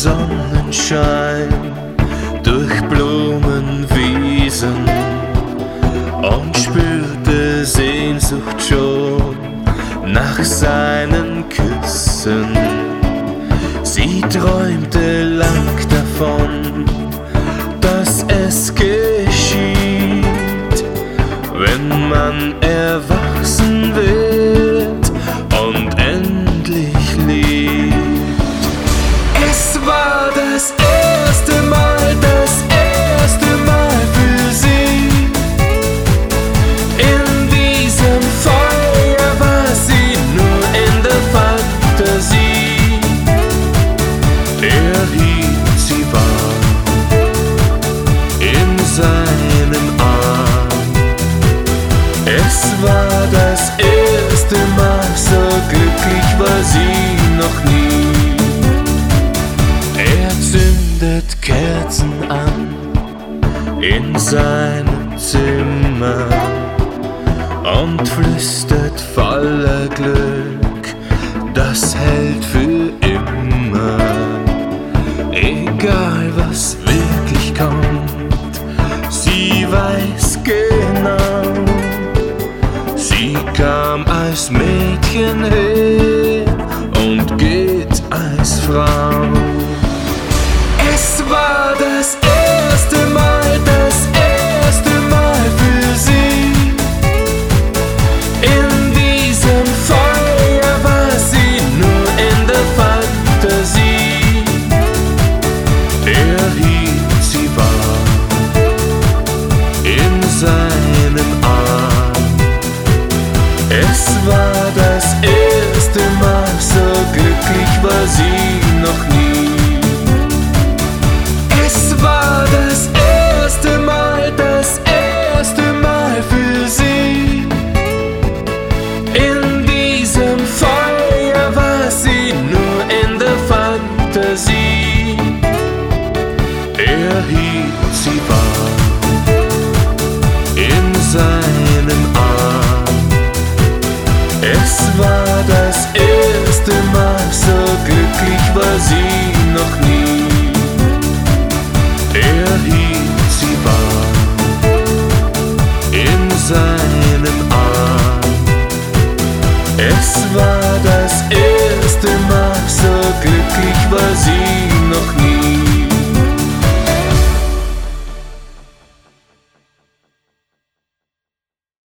Sonnenschein durch Blumenwiesen und spürte Sehnsucht schon nach seinen Küssen. Sie träumte lang davon, dass es geschieht, wenn man erwachsen wird und endlich liebt. Es war das erste Mal für sie. In diesem Feuer war sie nur in der Fantasie. Er hielt sie warm in seinem Arm. Es war das erste Mal, so glücklich war sie noch nie. Er zündet Kerzen an in seinem Zimmer und flüstert voller Glück, das hält für immer. Egal was wirklich kommt, sie weiß genau, sie kam als Mädchen her und geht als Frau. Es war das erste Mal für sie. In diesem Feuer war sie nur in der Fantasie. Er hielt sie warm in seinem Arm. Es war das erste Mal, so glücklich war sie noch nie. Es war das erste Mal für sie. In diesem Feuer war sie nur in der Fantasie. Er hielt sie warm in seinem Arm. Es war das erste Mal, so glücklich war sie noch nie. Er hielt sie warm in seinem Arm. Es war das erste Mal, so glücklich war sie